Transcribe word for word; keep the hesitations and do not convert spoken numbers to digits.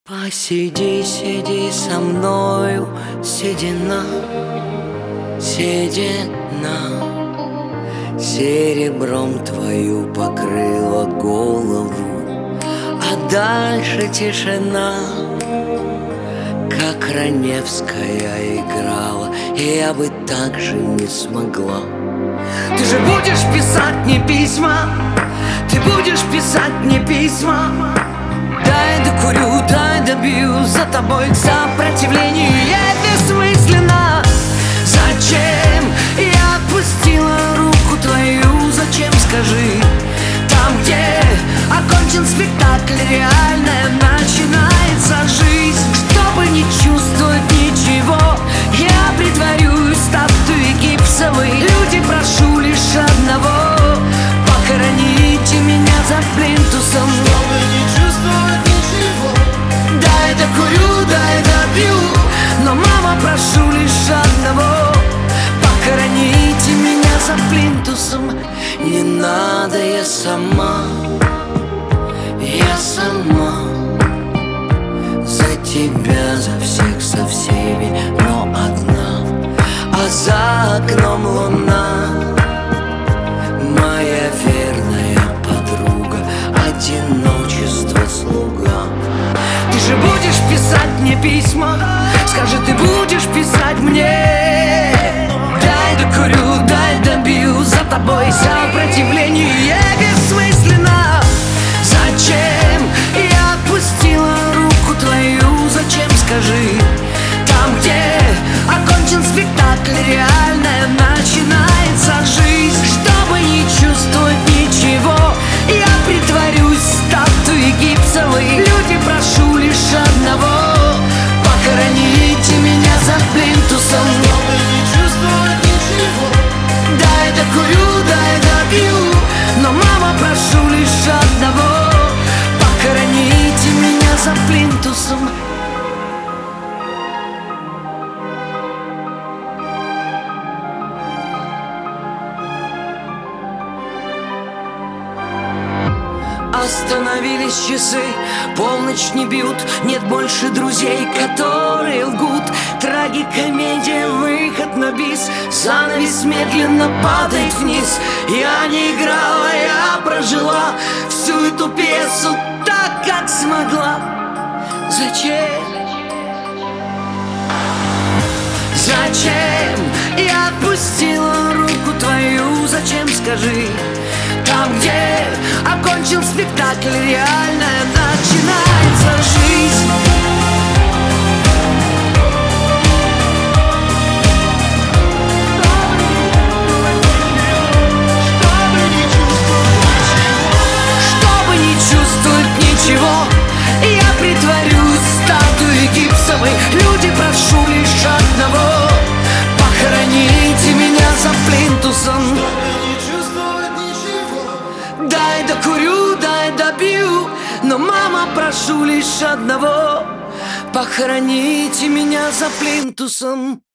Посиди, сиди со мною, седина, седина, серебром твою покрыла голову, а дальше тишина. Как Раневская играла, я бы так же не смогла. Ты же будешь писать мне письма, ты будешь писать мне письма. Дай докурю, дай добью, за тобой к сопротивлению бессмысленно. Зачем я отпустила руку твою, зачем, скажи? Там, где окончен спектакль, реальная начинается жизнь. Чтобы не чувствовать ничего, я притворюсь статуей гипсовой. Люди, прошу лишь одного: похороните меня за плинтусом. Чтобы не чувствовать ничего, дай докурю, дай добью. Но, мама, прошу лишь одного: похороните меня за плинтусом. Не надо, я сама, я сама. За тебя, за всех, со всеми, но одна. А за окном луна, моя верная подруга, одиночество слуга. Ты же будешь писать мне письма, скажи, ты будешь писать мне. Дай докурю, дай добью, за тобой сопротивление бессмысленно. Зачем я отпустила руку твою, зачем, скажи? Там, где окончен спектакль, реальная начинается жизнь. Чтобы не чувствовать ничего, я притворюсь статуей гипсовой. Люди, прошу лишь одного: похороните меня за плинтусом. Чтобы не чувствовать ничего, дай докурю, дай добью. Но, мама, прошу лишь одного: похороните меня за плинтусом. Остановились часы, полночь не бьют, нет больше друзей, которые лгут. Трагикомедия, выход на бис, занавес медленно падает вниз. Я не играла, я прожила всю эту пьесу так, как смогла. Зачем? Зачем я отпустила руку твою, зачем, скажи? Там, где окончен спектакль, реальная начинается жизнь. Чтобы не чувствовать ничего, я притворюсь статуей гипсовой. Люди, прошу лишь одного: похороните меня за плинтусом. Дай докурю, дай добью. Но, мама, прошу лишь одного: похороните меня за плинтусом.